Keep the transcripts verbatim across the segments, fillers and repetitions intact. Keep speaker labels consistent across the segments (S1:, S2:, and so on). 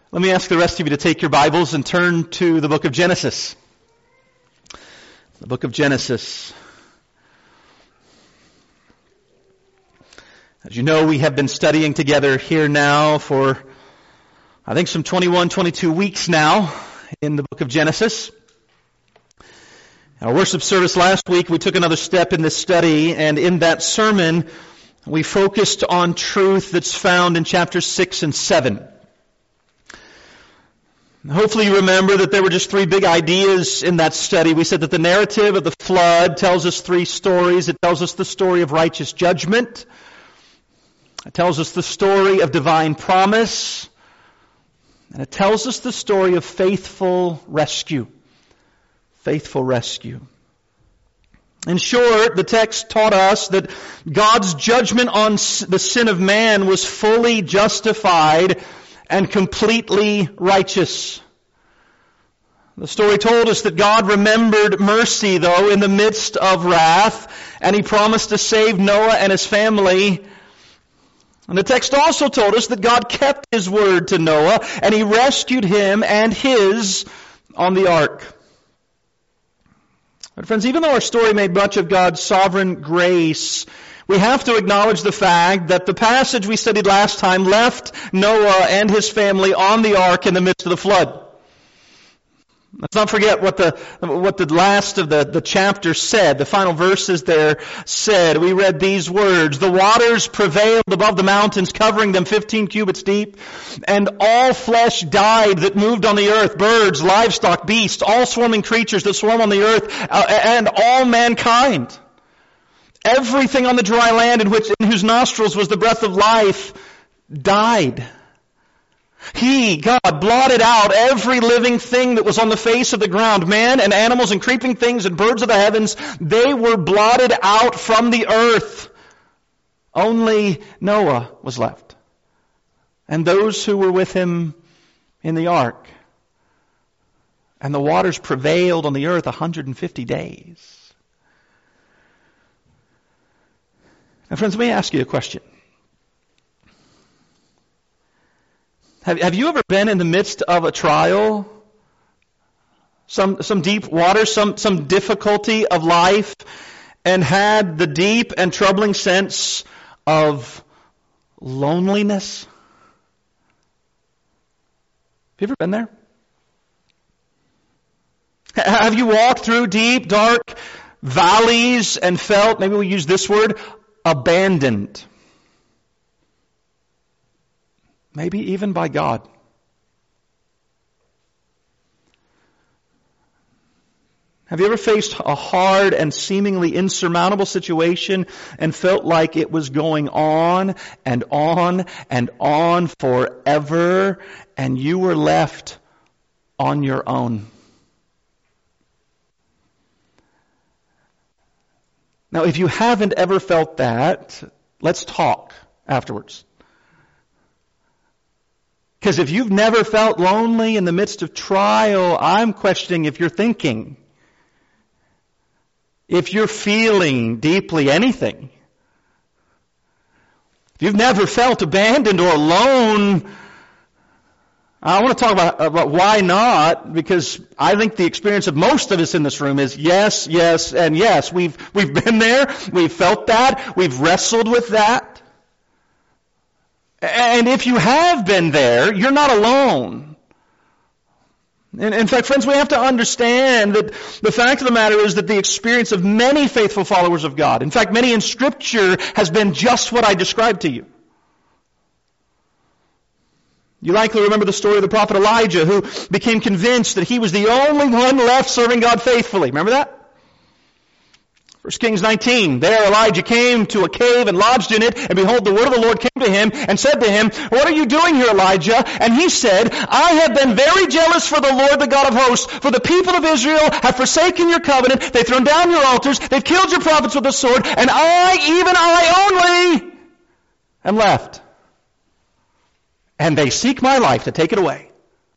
S1: Let me ask the rest of you to take your Bibles and turn to the book of Genesis. The book of Genesis. As you know, we have been studying together here now for, I think, some twenty-one, twenty-two weeks now in the book of Genesis. Our worship service last week, we took another step in this study, and in that sermon, we focused on truth that's found in chapters six and seven. Hopefully you remember that there were just three big ideas in that study. We said that the narrative of the flood tells us three stories. It tells us the story of righteous judgment. It tells us the story of divine promise. And it tells us the story of faithful rescue. Faithful rescue. In short, the text taught us that God's judgment on the sin of man was fully justified and completely righteous. The story told us that God remembered mercy, though, in the midst of wrath, and He promised to save Noah and his family. And the text also told us that God kept His word to Noah, and He rescued him and his on the ark. But friends, even though our story made much of God's sovereign grace, we have to acknowledge the fact that the passage we studied last time left Noah and his family on the ark in the midst of the flood. Let's not forget what the what the last of the, the chapter said. The final verses there said, we read these words, "The waters prevailed above the mountains, covering them fifteen cubits deep, and all flesh died that moved on the earth, birds, livestock, beasts, all swarming creatures that swarm on the earth, uh, and all mankind. Everything on the dry land in which in whose nostrils was the breath of life died. He, God, blotted out every living thing that was on the face of the ground. Man and animals and creeping things and birds of the heavens, they were blotted out from the earth. Only Noah was left, and those who were with him in the ark. And the waters prevailed on the earth one hundred fifty days. Now, friends, let me ask you a question. Have, have you ever been in the midst of a trial? Some, some deep water, some, some difficulty of life, and had the deep and troubling sense of loneliness? Have you ever been there? Have you walked through deep, dark valleys and felt, maybe we use this word, abandoned? Maybe even by God. Have you ever faced a hard and seemingly insurmountable situation and felt like it was going on and on and on forever, and you were left on your own? Now, if you haven't ever felt that, let's talk afterwards. Because if you've never felt lonely in the midst of trial, I'm questioning if you're thinking. If you're feeling deeply anything. If you've never felt abandoned or alone, I want to talk about, about why not, because I think the experience of most of us in this room is yes, yes, and yes. We've, we've been there, we've felt that, we've wrestled with that. And if you have been there, you're not alone. In, in fact, friends, we have to understand that the fact of the matter is that the experience of many faithful followers of God, in fact, many in Scripture, has been just what I described to you. You likely remember the story of the prophet Elijah, who became convinced that he was the only one left serving God faithfully. Remember that? First Kings nineteen, there Elijah came to a cave and lodged in it, and behold, the word of the Lord came to him and said to him, "What are you doing here, Elijah?" And he said, "I have been very jealous for the Lord, the God of hosts, for the people of Israel have forsaken your covenant, they've thrown down your altars, they've killed your prophets with the sword, and I, even I only, am left. And they seek my life to take it away."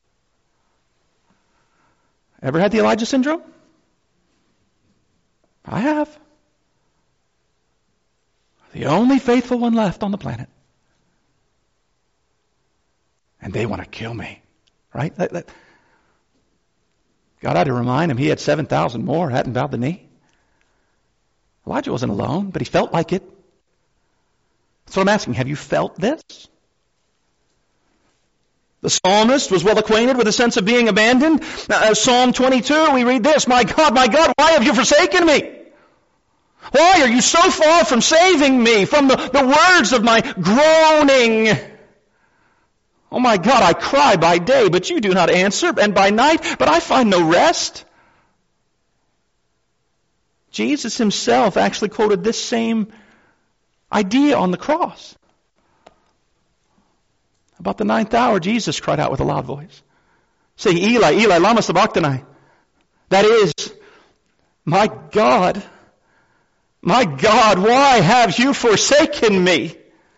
S1: Ever had the Elijah syndrome? I have. The only faithful one left on the planet. And they want to kill me. Right? That, that, God had to remind him he had seven thousand more, hadn't bowed the knee. Elijah wasn't alone, but he felt like it. So I'm asking, have you felt this? The psalmist was well acquainted with the sense of being abandoned. Uh, Psalm twenty-two, we read this, "My God, my God, why have you forsaken me? Why are you so far from saving me from the, the words of my groaning? Oh my God, I cry by day, but you do not answer, and by night, but I find no rest." Jesus himself actually quoted this same idea on the cross. About the ninth hour, Jesus cried out with a loud voice, saying, "Eli, Eli, lama sabachthani?" That is, "My God, my God, why have you forsaken me?"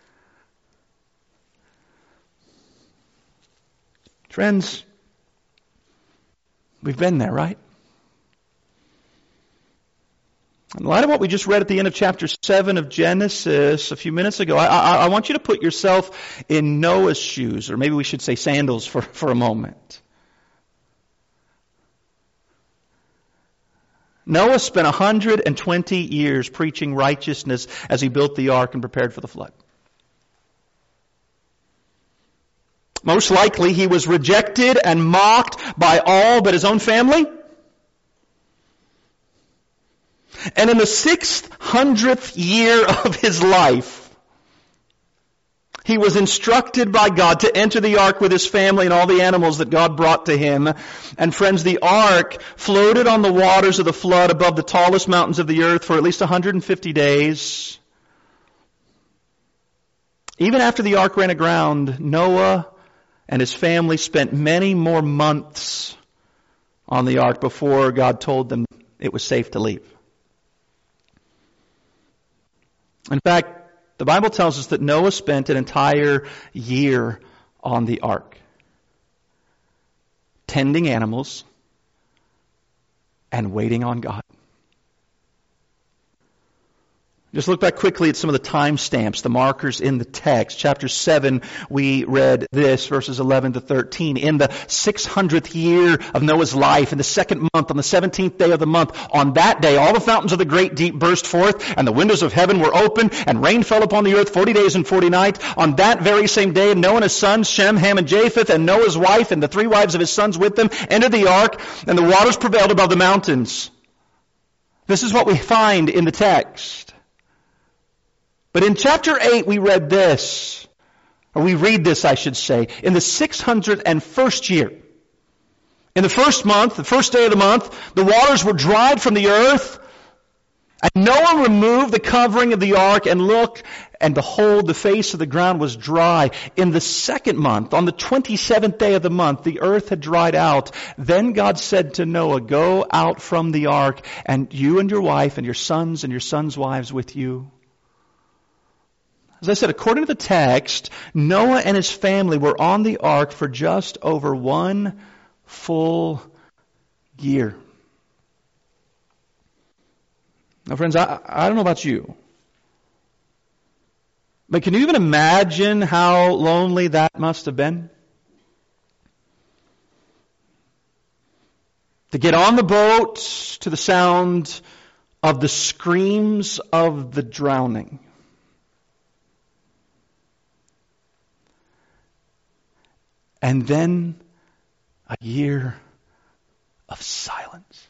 S1: Friends, we've been there, right? In light of what we just read at the end of chapter seven of Genesis a few minutes ago, I, I, I want you to put yourself in Noah's shoes, or maybe we should say sandals for, for a moment. Noah spent one hundred twenty years preaching righteousness as he built the ark and prepared for the flood. Most likely he was rejected and mocked by all but his own family. And in the six hundredth year of his life, he was instructed by God to enter the ark with his family and all the animals that God brought to him. And friends, the ark floated on the waters of the flood above the tallest mountains of the earth for at least one hundred fifty days. Even after the ark ran aground, Noah and his family spent many more months on the ark before God told them it was safe to leave. In fact, the Bible tells us that Noah spent an entire year on the ark, tending animals and waiting on God. Just look back quickly at some of the timestamps, the markers in the text. Chapter seven, we read this, verses eleven to thirteen. "In the six hundredth year of Noah's life, in the second month, on the seventeenth day of the month, on that day, all the fountains of the great deep burst forth, and the windows of heaven were open, and rain fell upon the earth forty days and forty nights. On that very same day, Noah and his sons, Shem, Ham, and Japheth, and Noah's wife, and the three wives of his sons with them, entered the ark, and the waters prevailed above the mountains." This is what we find in the text. But in chapter eight, we read this, or we read this, I should say, in the six hundred first year. In the first month, the first day of the month, the waters were dried from the earth, and Noah removed the covering of the ark and looked, and behold, the face of the ground was dry. In the second month, on the twenty-seventh day of the month, the earth had dried out. Then God said to Noah, "Go out from the ark, and you and your wife and your sons and your sons' wives with you." As I said, according to the text, Noah and his family were on the ark for just over one full year. Now, friends, I, I don't know about you, but can you even imagine how lonely that must have been? To get on the boat to the sound of the screams of the drowning. And then a year of silence.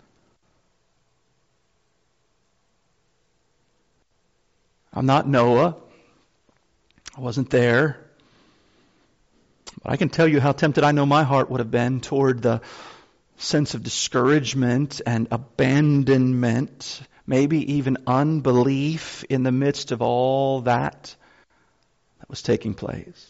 S1: I'm not Noah. I wasn't there. But I can tell you how tempted I know my heart would have been toward the sense of discouragement and abandonment, maybe even unbelief in the midst of all that that was taking place.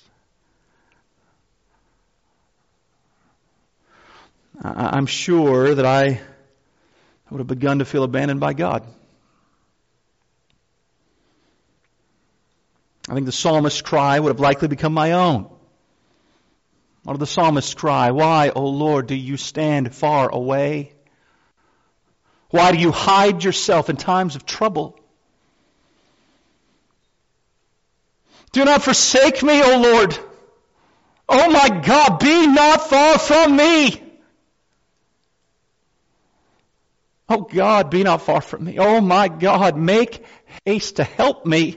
S1: I'm sure that I would have begun to feel abandoned by God. I think the psalmist's cry would have likely become my own. What did the psalmist cry? "Why, O Lord, do you stand far away? Why do you hide yourself in times of trouble? Do not forsake me, O Lord. Oh my God, be not far from me. Oh God, be not far from me. Oh my God, make haste to help me.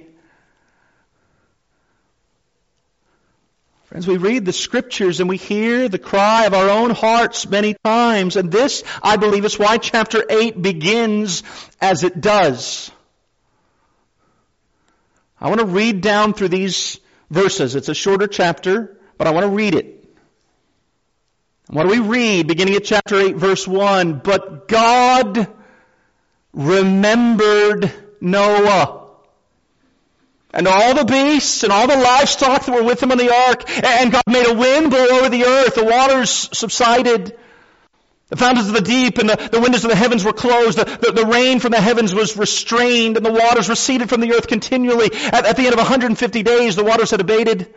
S1: Friends, we read the Scriptures and we hear the cry of our own hearts many times. And this, I believe, is why chapter eight begins as it does. I want to read down through these verses. It's a shorter chapter, but I want to read it. What do we read beginning at chapter eight, verse one? But God remembered Noah and all the beasts and all the livestock that were with him on the ark. And God made a wind blow over the earth. The waters subsided. The fountains of the deep and the, the windows of the heavens were closed. The, the, the rain from the heavens was restrained, and the waters receded from the earth continually. At, at the end of one hundred fifty days, the waters had abated.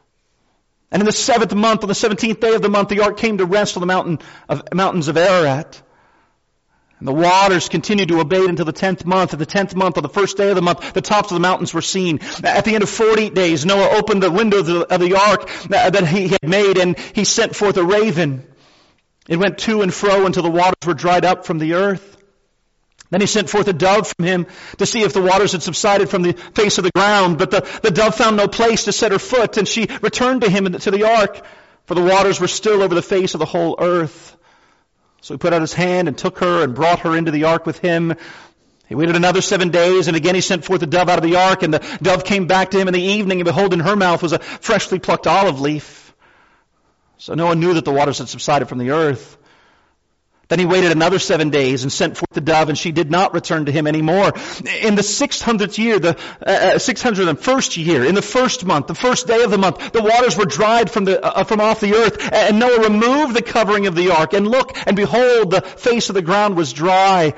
S1: And in the seventh month, on the seventeenth day of the month, the ark came to rest on the mountain of, mountains of Ararat. And the waters continued to abate until the tenth month. At the tenth month, on the first day of the month, the tops of the mountains were seen. At the end of forty days, Noah opened the window of the, of the ark that he had made, and he sent forth a raven. It went to and fro until the waters were dried up from the earth. Then he sent forth a dove from him to see if the waters had subsided from the face of the ground. But the, the dove found no place to set her foot, and she returned to him to the ark, for the waters were still over the face of the whole earth. So he put out his hand and took her and brought her into the ark with him. He waited another seven days, and again he sent forth the dove out of the ark, and the dove came back to him in the evening, and behold, in her mouth was a freshly plucked olive leaf. So Noah knew that the waters had subsided from the earth. Then he waited another seven days and sent forth the dove, and she did not return to him anymore. In the six hundredth year, the uh, six hundred first year, in the first month, the first day of the month, the waters were dried from the uh, from off the earth, and Noah removed the covering of the ark, and look, and behold, the face of the ground was dry.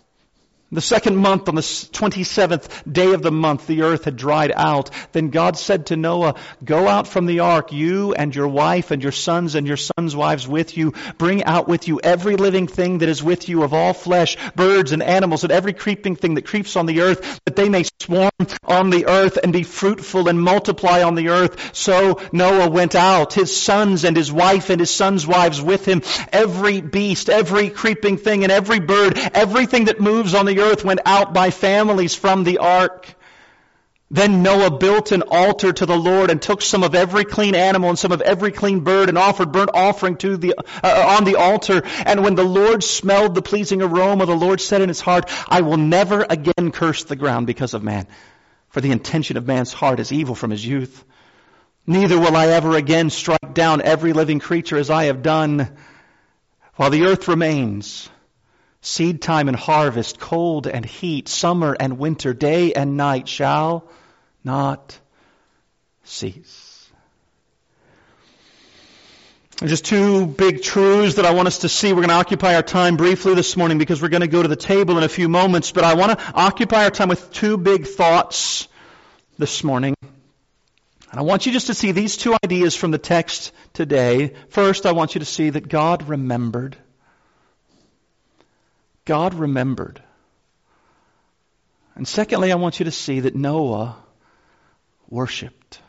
S1: The second month, on the twenty-seventh day of the month, the earth had dried out. Then God said to Noah, "Go out from the ark, you and your wife and your sons and your sons' wives with you. Bring out with you every living thing that is with you of all flesh, birds and animals, and every creeping thing that creeps on the earth, that they may swarm on the earth and be fruitful and multiply on the earth." So Noah went out, his sons and his wife and his sons' wives with him. Every beast, every creeping thing, and every bird, everything that moves on the earth went out by families from the ark. Then Noah built an altar to the Lord and took some of every clean animal and some of every clean bird and offered burnt offering to the uh, on the altar. And when the Lord smelled the pleasing aroma, the Lord said in his heart, "I will never again curse the ground because of man, for the intention of man's heart is evil from his youth. Neither will I ever again strike down every living creature as I have done. While the earth remains, seed time and harvest, cold and heat, summer and winter, day and night shall not cease." There's just two big truths that I want us to see. We're going to occupy our time briefly this morning because we're going to go to the table in a few moments. But I want to occupy our time with two big thoughts this morning. And I want you just to see these two ideas from the text today. First, I want you to see that God remembered. God remembered. And secondly, I want you to see that Noah worshiped.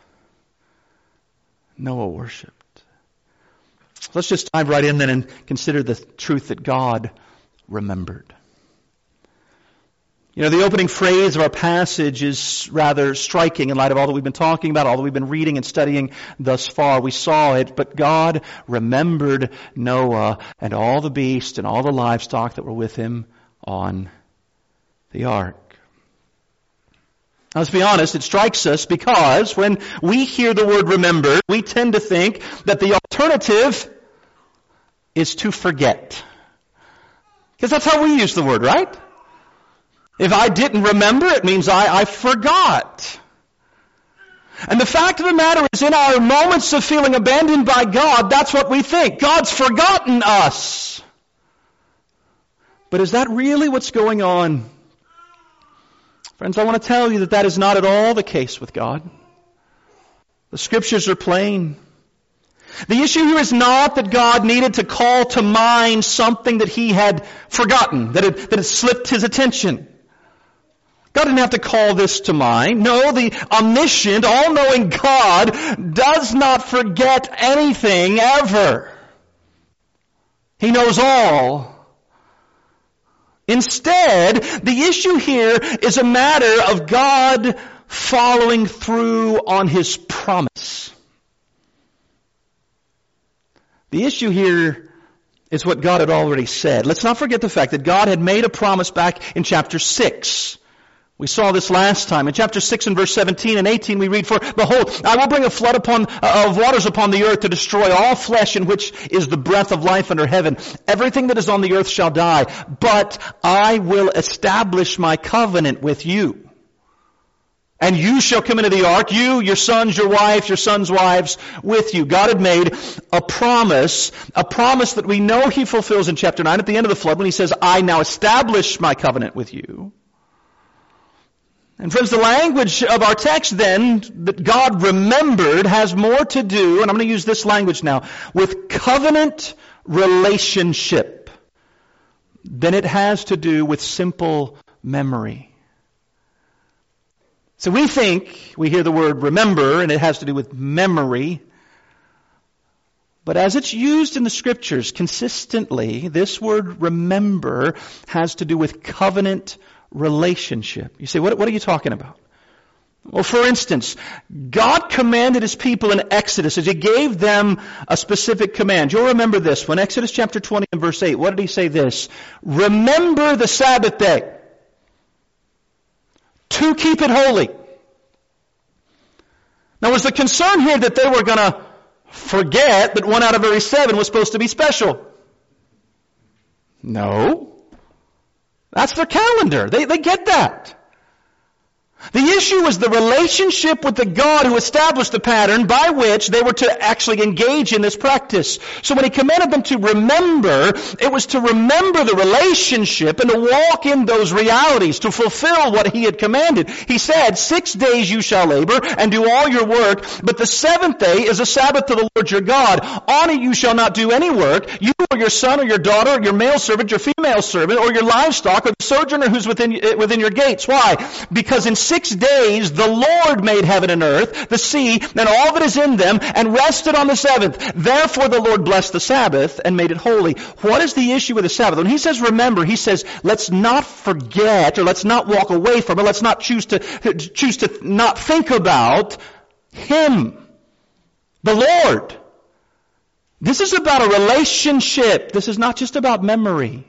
S1: Noah worshiped. Let's just dive right in then and consider the truth that God remembered. You know, the opening phrase of our passage is rather striking in light of all that we've been talking about, all that we've been reading and studying thus far. We saw it, but God remembered Noah and all the beasts and all the livestock that were with him on the ark. Now, let's be honest, it strikes us because when we hear the word remember, we tend to think that the alternative is to forget. Because that's how we use the word, right? If I didn't remember, it means I, I forgot. And the fact of the matter is, in our moments of feeling abandoned by God, that's what we think. God's forgotten us. But is that really what's going on? Friends, I want to tell you that that is not at all the case with God. The Scriptures are plain. The issue here is not that God needed to call to mind something that he had forgotten, that had, that had slipped his attention. God didn't have to call this to mind. No, the omniscient, all-knowing God does not forget anything ever. He knows all. Instead, the issue here is a matter of God following through on His promise. The issue here is what God had already said. Let's not forget the fact that God had made a promise back in chapter six. We saw this last time. In chapter six and verse seventeen and eighteen we read, "For behold, I will bring a flood upon, uh, of waters upon the earth to destroy all flesh in which is the breath of life under heaven. Everything that is on the earth shall die. But I will establish my covenant with you. And you shall come into the ark, you, your sons, your wives, your sons' wives, with you." God had made a promise, a promise that we know He fulfills in chapter nine at the end of the flood when He says, "I now establish my covenant with you." And friends, the language of our text then, that God remembered, has more to do, and I'm going to use this language now, with covenant relationship than it has to do with simple memory. So we think, we hear the word remember, and it has to do with memory. But as it's used in the Scriptures consistently, this word remember has to do with covenant relationship. You say, what, what are you talking about? Well, for instance, God commanded His people in Exodus as He gave them a specific command. You'll remember this. When Exodus chapter twenty and verse eight, what did He say this? "Remember the Sabbath day to keep it holy." Now, was the concern here that they were going to forget that one out of every seven was supposed to be special? No. That's their calendar. They, they get that. The issue was the relationship with the God who established the pattern by which they were to actually engage in this practice. So when He commanded them to remember, it was to remember the relationship and to walk in those realities, to fulfill what He had commanded. He said, "Six days you shall labor and do all your work, but the seventh day is a Sabbath to the Lord your God. On it you shall not do any work, you or your son or your daughter or your male servant, your female servant, or your livestock, or the sojourner who's within, within your gates." Why? Because in six days the Lord made heaven and earth, the sea, and all that is in them, and rested on the seventh. Therefore the Lord blessed the Sabbath and made it holy. What is the issue with the Sabbath? When He says remember, He says let's not forget, or let's not walk away from it. Let's not choose to choose to not think about Him, the Lord. This is about a relationship. This is not just about memory.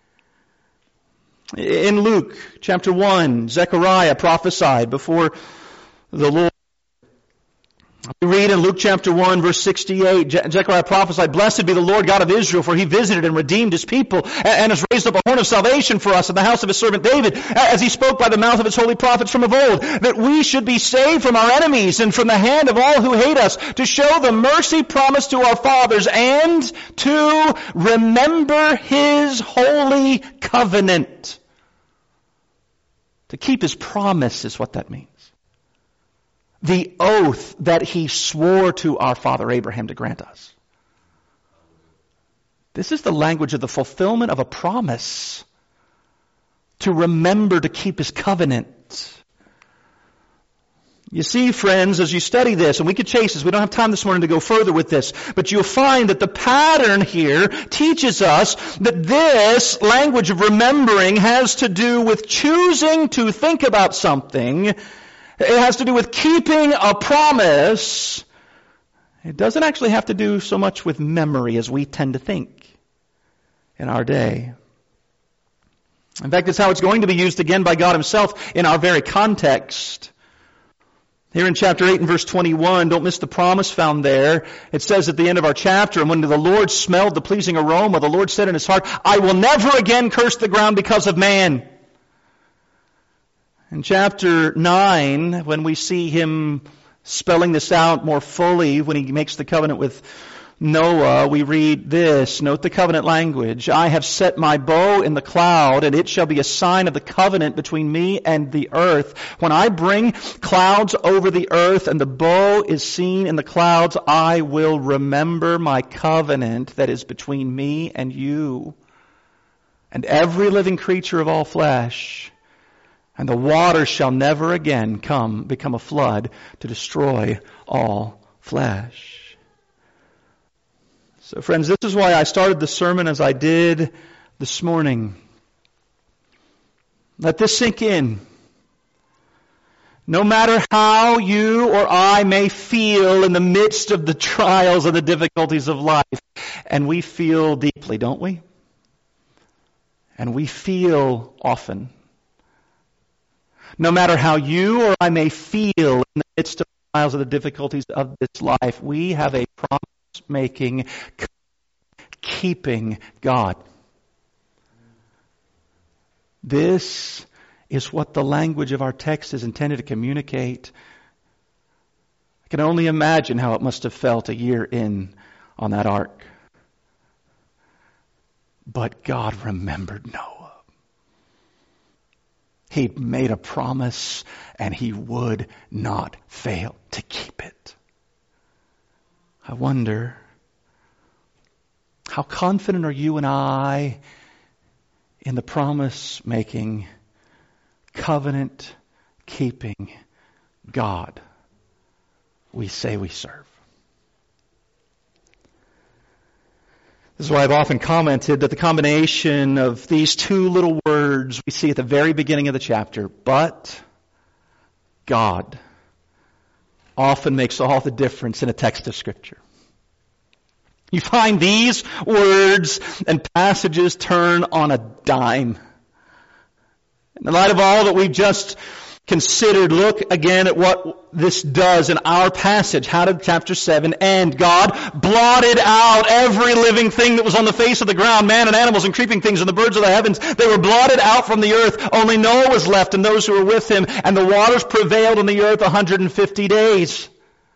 S1: In Luke chapter one, Zechariah prophesied before the Lord. We read in Luke chapter one, verse sixty-eight, Je- Zechariah prophesied, "Blessed be the Lord God of Israel, for He visited and redeemed His people, and, and has raised up a horn of salvation for us in the house of His servant David, as He spoke by the mouth of His holy prophets from of old, that we should be saved from our enemies and from the hand of all who hate us, to show the mercy promised to our fathers, and to remember His holy covenant." To keep His promise is what that means. The oath that He swore to our father Abraham to grant us. This is the language of the fulfillment of a promise. To remember to keep His covenant. You see, friends, as you study this, and we could chase this, we don't have time this morning to go further with this, but you'll find that the pattern here teaches us that this language of remembering has to do with choosing to think about something. It has to do with keeping a promise. It doesn't actually have to do so much with memory as we tend to think in our day. In fact, it's how it's going to be used again by God Himself in our very context. Here in chapter eight and verse twenty-one, don't miss the promise found there. It says at the end of our chapter, "And when the Lord smelled the pleasing aroma, the Lord said in His heart, I will never again curse the ground because of man." In chapter nine, when we see Him spelling this out more fully, when He makes the covenant with Noah, we read this. Note the covenant language. "I have set my bow in the cloud, and it shall be a sign of the covenant between me and the earth. When I bring clouds over the earth, and the bow is seen in the clouds, I will remember my covenant that is between me and you, and every living creature of all flesh, And the water shall never again come, become a flood to destroy all flesh. So friends, this is why I started the sermon as I did this morning. Let this sink in. No matter how you or I may feel in the midst of the trials and the difficulties of life, and we feel deeply, don't we? And we feel often. No matter how you or I may feel in the midst of the trials and the difficulties of this life, we have a promise-making, keeping God. This is what the language of our text is intended to communicate. I can only imagine how it must have felt a year in on that ark. But God remembered Noah. He made a promise and he would not fail to keep it. I wonder, how confident are you and I in the promise-making, covenant-keeping God we say we serve? This is why I've often commented that the combination of these two little words we see at the very beginning of the chapter, but God, often makes all the difference in a text of Scripture. You find these words and passages turn on a dime. In the light of all that we've just considered, look again at what this does in our passage. How did chapter seven end? God blotted out every living thing that was on the face of the ground, man and animals and creeping things and the birds of the heavens. They were blotted out from the earth. Only Noah was left and those who were with him, and the waters prevailed on the earth one hundred fifty days.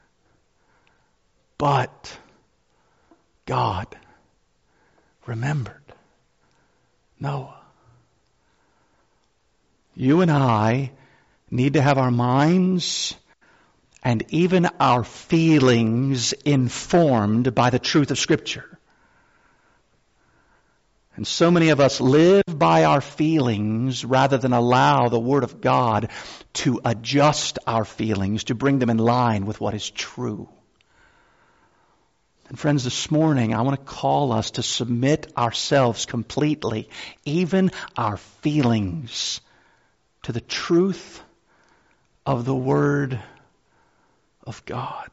S1: But God remembered Noah. You and I need to have our minds and even our feelings informed by the truth of Scripture. And so many of us live by our feelings rather than allow the Word of God to adjust our feelings, to bring them in line with what is true. And friends, this morning I want to call us to submit ourselves completely, even our feelings, to the truth of the Word of God.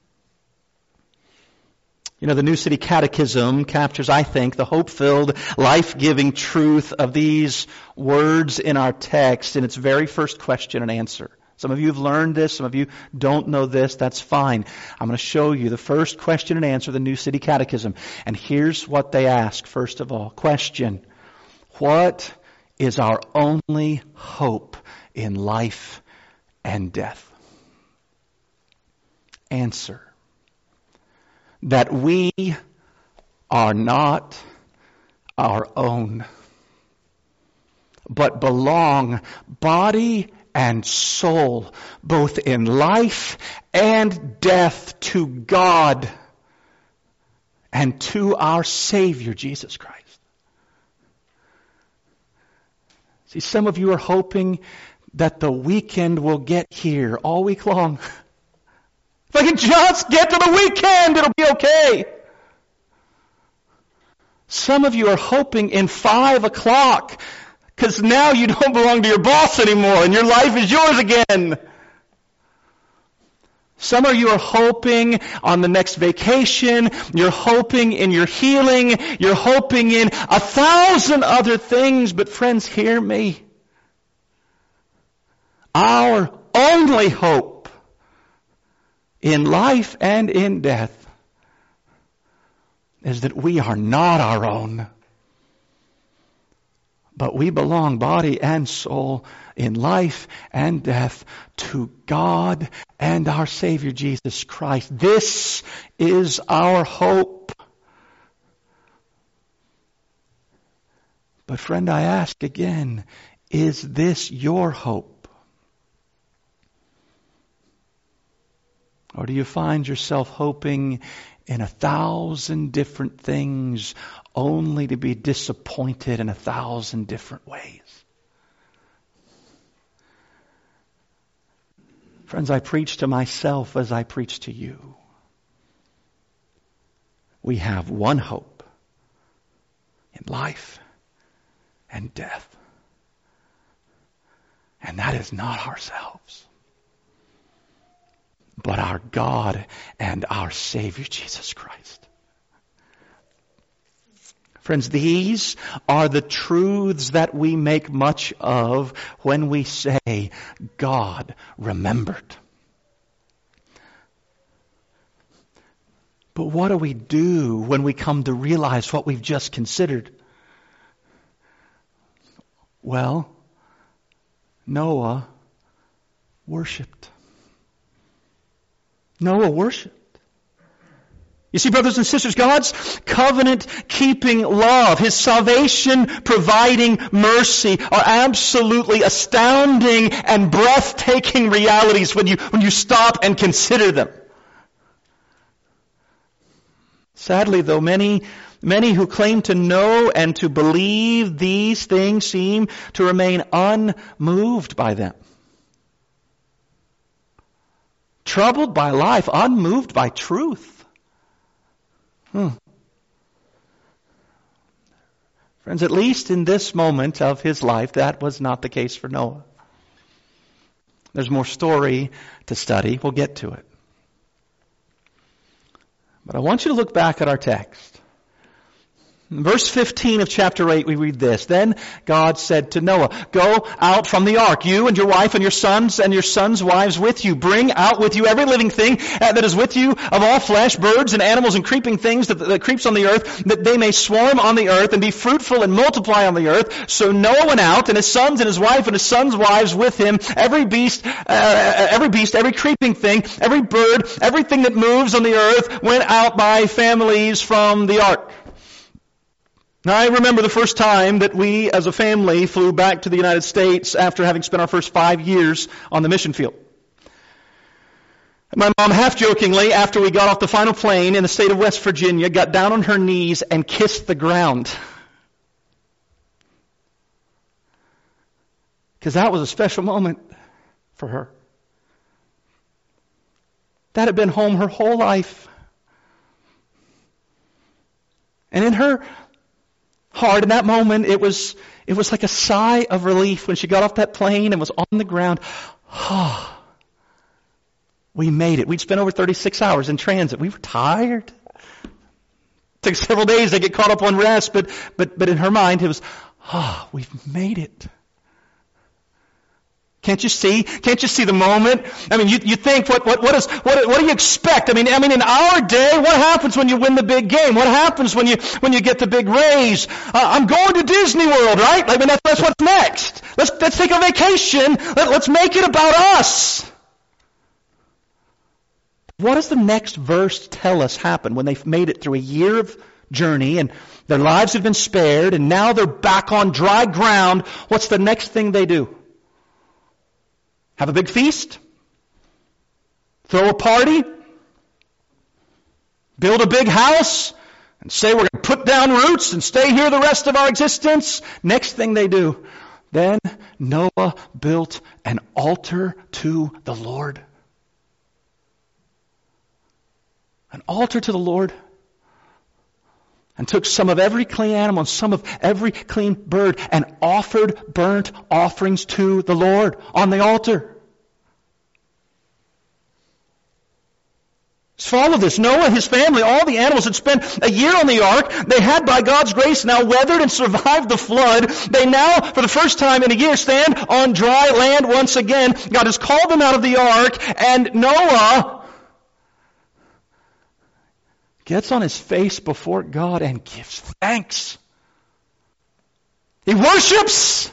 S1: You know, the New City Catechism captures, I think, the hope-filled, life-giving truth of these words in our text in its very first question and answer. Some of you have learned this. Some of you don't know this. That's fine. I'm going to show you the first question and answer of the New City Catechism. And here's what they ask, first of all. Question: what is our only hope in life and death? Answer: that we are not our own, but belong body and soul, both in life and death, to God and to our Savior, Jesus Christ. See, some of you are hoping that the weekend will get here all week long. If I can just get to the weekend, it'll be okay. Some of you are hoping in five o'clock, because now you don't belong to your boss anymore and your life is yours again. Some of you are hoping on the next vacation. You're hoping in your healing. You're hoping in a thousand other things. But friends, hear me. Our only hope in life and in death is that we are not our own, but we belong body and soul in life and death to God and our Savior Jesus Christ. This is our hope. But friend, I ask again, is this your hope? Or do you find yourself hoping in a thousand different things only to be disappointed in a thousand different ways? Friends, I preach to myself as I preach to you. We have one hope in life and death. And that is not ourselves, but our God and our Savior, Jesus Christ. Friends, these are the truths that we make much of when we say, God remembered. But what do we do when we come to realize what we've just considered? Well, Noah worshiped. Noah worshiped. You see, brothers and sisters, God's covenant-keeping love, His salvation-providing mercy are absolutely astounding and breathtaking realities when you, when you stop and consider them. Sadly, though, many, many who claim to know and to believe these things seem to remain unmoved by them. Troubled by life, unmoved by truth. Hmm. Friends, at least in this moment of his life, that was not the case for Noah. There's more story to study. We'll get to it. But I want you to look back at our text. In verse fifteen of chapter eight, we read this. Then God said to Noah, go out from the ark, you and your wife and your sons and your sons' wives with you. Bring out with you every living thing that is with you of all flesh, birds and animals and creeping things that, that creeps on the earth, that they may swarm on the earth and be fruitful and multiply on the earth. So Noah went out, and his sons and his wife and his sons' wives with him. Every beast, uh, every beast, every creeping thing, every bird, everything that moves on the earth went out by families from the ark. Now, I remember the first time that we as a family flew back to the United States after having spent our first five years on the mission field. My mom, half-jokingly, after we got off the final plane in the state of West Virginia, got down on her knees and kissed the ground. Because that was a special moment for her. That had been home her whole life. And in her heart, in that moment, it was it was like a sigh of relief when she got off that plane and was on the ground. Oh, we made it. We'd spent over thirty-six hours in transit. We were tired. It took several days to get caught up on rest, but but but in her mind, it was, oh, we've made it. Can't you see? Can't you see the moment? I mean, you, you think, what, what, what is, what, what do you expect? I mean, I mean, in our day, what happens when you win the big game? What happens when you, when you get the big raise? Uh, I'm going to Disney World, right? I mean, that's, that's what's next. Let's, let's take a vacation. Let, let's make it about us. What does the next verse tell us happened when they've made it through a year of journey and their lives have been spared and now they're back on dry ground? What's the next thing they do? Have a big feast? Throw a party? Build a big house? And say we're going to put down roots and stay here the rest of our existence? Next thing they do, then Noah built an altar to the Lord. An altar to the Lord. And took some of every clean animal and some of every clean bird and offered burnt offerings to the Lord on the altar. Follow this. Noah and his family, all the animals had spent a year on the ark. They had, by God's grace, now weathered and survived the flood. They now, for the first time in a year, stand on dry land once again. God has called them out of the ark, and Noah gets on his face before God and gives thanks. He worships.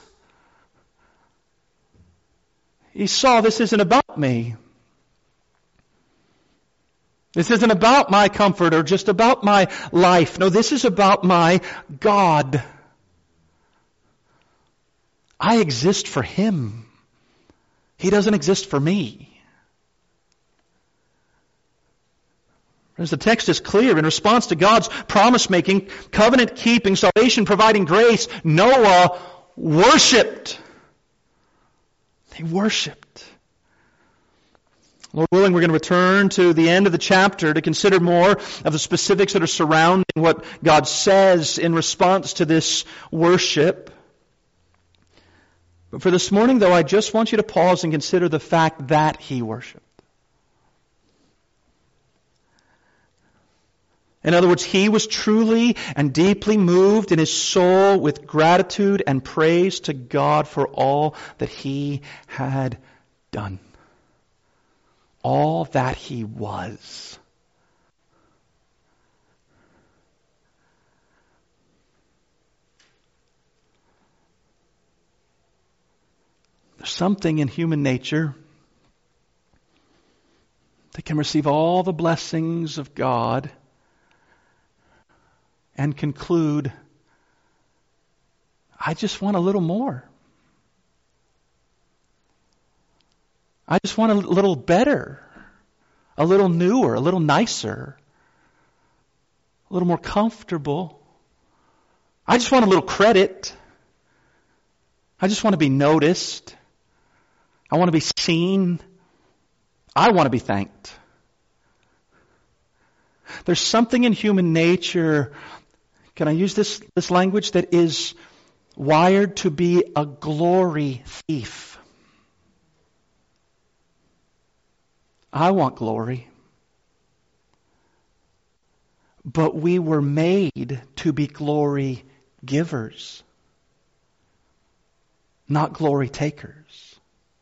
S1: He saw, this isn't about me. This isn't about my comfort or just about my life. No, this is about my God. I exist for Him. He doesn't exist for me. As the text is clear, in response to God's promise-making, covenant-keeping, salvation-providing grace, Noah worshipped. He worshipped. Lord willing, we're going to return to the end of the chapter to consider more of the specifics that are surrounding what God says in response to this worship. But for this morning, though, I just want you to pause and consider the fact that he worshiped. In other words, he was truly and deeply moved in his soul with gratitude and praise to God for all that he had done. All that he was. There's something in human nature that can receive all the blessings of God and conclude, I just want a little more. I just want a little better, a little newer, a little nicer, a little more comfortable. I just want a little credit. I just want to be noticed. I want to be seen. I want to be thanked. There's something in human nature, can I use this, this language, that is wired to be a glory thief. I want glory. But we were made to be glory givers, not glory takers.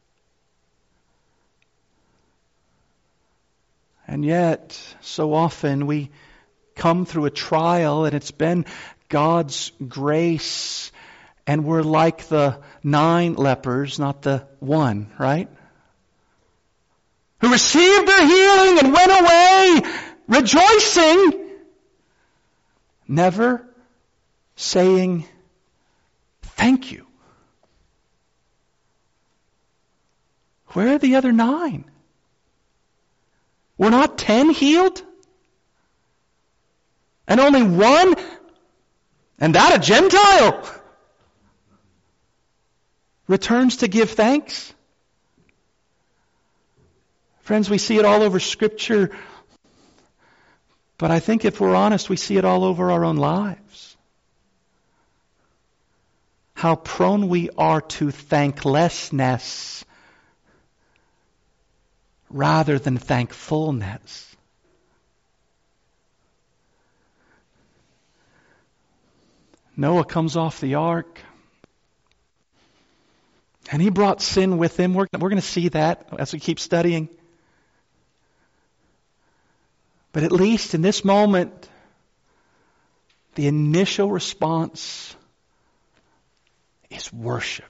S1: And yet, so often we come through a trial and it's been God's grace, and we're like the nine lepers, not the one, right? Who received their healing and went away rejoicing, never saying thank you. Where are the other nine? Were not ten healed? And only one? And that a Gentile? Returns to give thanks? Friends, we see it all over Scripture, but I think if we're honest, we see it all over our own lives. How prone we are to thanklessness rather than thankfulness. Noah comes off the ark, and he brought sin with him. We're, we're going to see that as we keep studying. But at least in this moment, the initial response is worship.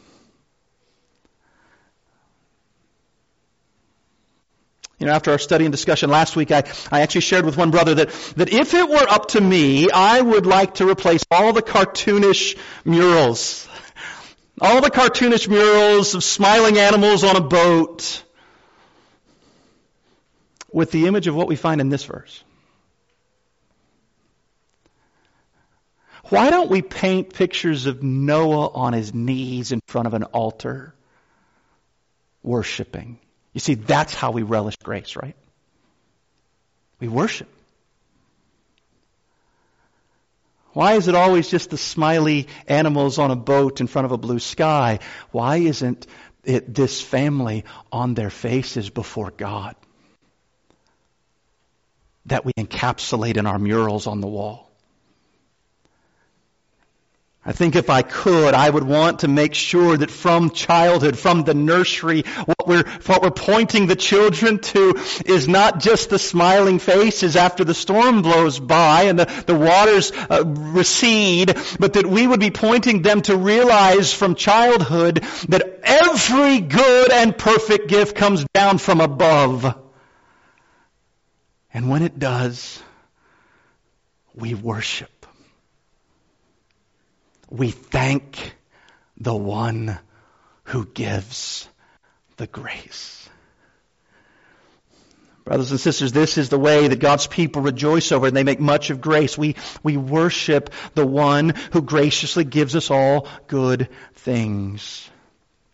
S1: You know, after our study and discussion last week, I, I actually shared with one brother that, that if it were up to me, I would like to replace all the cartoonish murals. All the cartoonish murals of smiling animals on a boat with the image of what we find in this verse. Why don't we paint pictures of Noah on his knees in front of an altar, worshiping? You see, that's how we relish grace, right? We worship. Why is it always just the smiley animals on a boat in front of a blue sky? Why isn't it this family on their faces before God that we encapsulate in our murals on the wall? I think if I could, I would want to make sure that from childhood, from the nursery, what we're, what we're pointing the children to is not just the smiling faces after the storm blows by and the, the waters uh, recede, but that we would be pointing them to realize from childhood that every good and perfect gift comes down from above. And when it does, we worship. We thank the one who gives the grace. Brothers and sisters, this is the way that God's people rejoice over, and they make much of grace. We, we worship the one who graciously gives us all good things.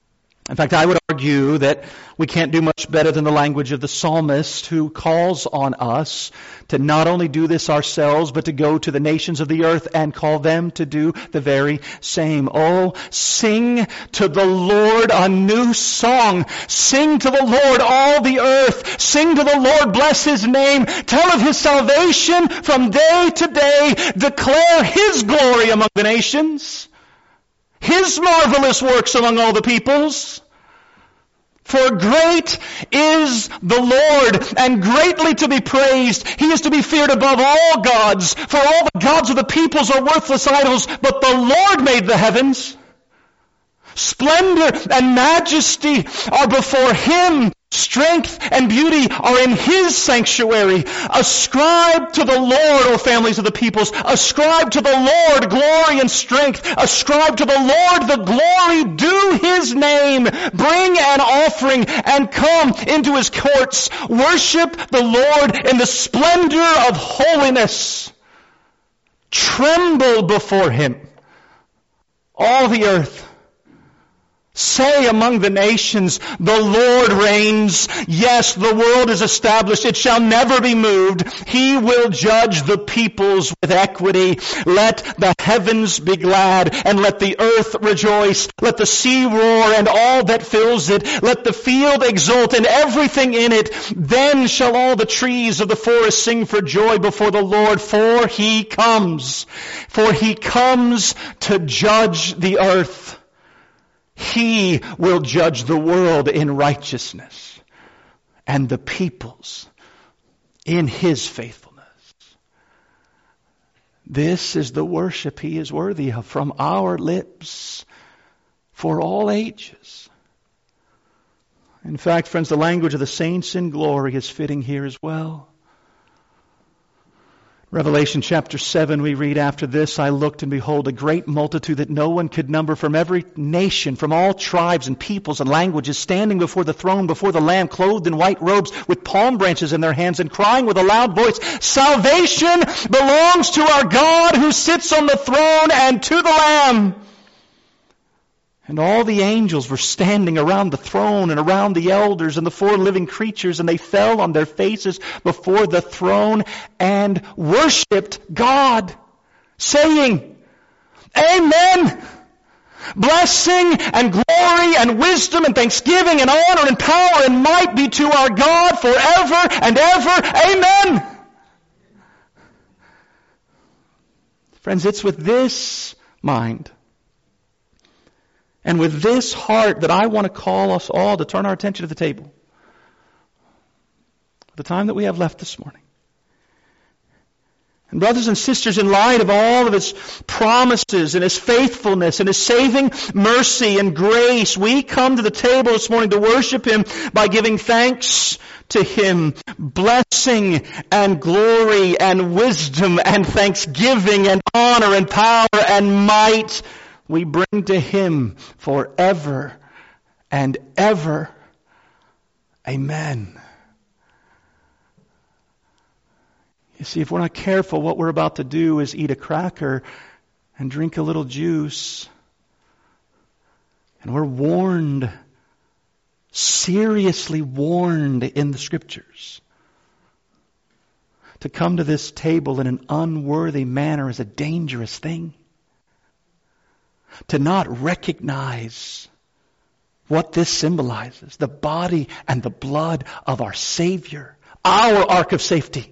S1: In fact, I would argue that we can't do much better than the language of the psalmist, who calls on us to not only do this ourselves, but to go to the nations of the earth and call them to do the very same. Oh, sing to the Lord a new song. Sing to the Lord, all the earth. Sing to the Lord, bless His name. Tell of His salvation from day to day. Declare His glory among the nations, His marvelous works among all the peoples. For great is the Lord, and greatly to be praised. He is to be feared above all gods. For all the gods of the peoples are worthless idols, but the Lord made the heavens. Splendor and majesty are before Him. Strength and beauty are in His sanctuary. Ascribe to the Lord, O families of the peoples. Ascribe to the Lord glory and strength. Ascribe to the Lord the glory due His name. Bring an offering and come into His courts. Worship the Lord in the splendor of holiness. Tremble before Him, all the earth. Say among the nations, the Lord reigns. Yes, the world is established. It shall never be moved. He will judge the peoples with equity. Let the heavens be glad, and let the earth rejoice. Let the sea roar, and all that fills it. Let the field exult, and everything in it. Then shall all the trees of the forest sing for joy before the Lord, for He comes. For He comes to judge the earth. He will judge the world in righteousness, and the peoples in His faithfulness. This is the worship He is worthy of from our lips for all ages. In fact, friends, the language of the saints in glory is fitting here as well. Revelation chapter seven, we read, after this I looked, and behold, a great multitude that no one could number, from every nation, from all tribes and peoples and languages, standing before the throne, before the Lamb, clothed in white robes, with palm branches in their hands, and crying with a loud voice, Salvation belongs to our God who sits on the throne and to the Lamb. And all the angels were standing around the throne and around the elders and the four living creatures, and they fell on their faces before the throne and worshipped God, saying, Amen! Blessing and glory and wisdom and thanksgiving and honor and power and might be to our God forever and ever. Amen! Friends, it's with this mind and with this heart that I want to call us all to turn our attention to the table. The time that we have left this morning. And brothers and sisters, in light of all of His promises and His faithfulness and His saving mercy and grace, we come to the table this morning to worship Him by giving thanks to Him. Blessing and glory and wisdom and thanksgiving and honor and power and might we bring to Him forever and ever. Amen. You see, if we're not careful, what we're about to do is eat a cracker and drink a little juice. And we're warned, seriously warned in the Scriptures. To come to this table in an unworthy manner is a dangerous thing. To not recognize what this symbolizes, the body and the blood of our Savior, our ark of safety.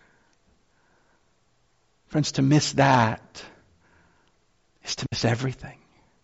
S1: Friends, to miss that is to miss everything.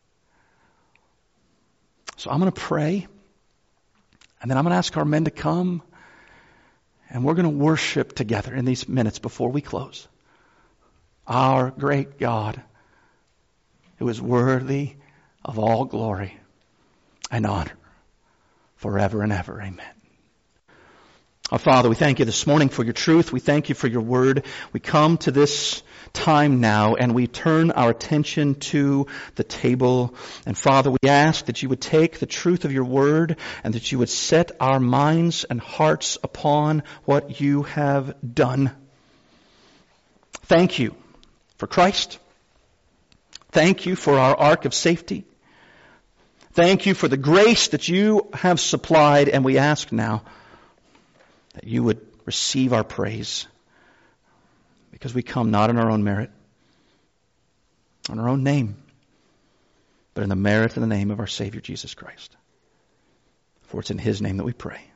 S1: So I'm going to pray, and then I'm going to ask our men to come, and we're going to worship together in these minutes before we close. Our great God, who is worthy of all glory and honor forever and ever. Amen. Our Father, we thank You this morning for Your truth. We thank You for Your word. We come to this time now and we turn our attention to the table. And Father, we ask that You would take the truth of Your word and that You would set our minds and hearts upon what You have done. Thank You for Christ. Thank You for our ark of safety. Thank you for the grace that you have supplied, and we ask now that you would receive our praise, because we come not in our own merit, on our own name, but in the merit and the name of our Savior Jesus Christ. For it's in His name that we pray.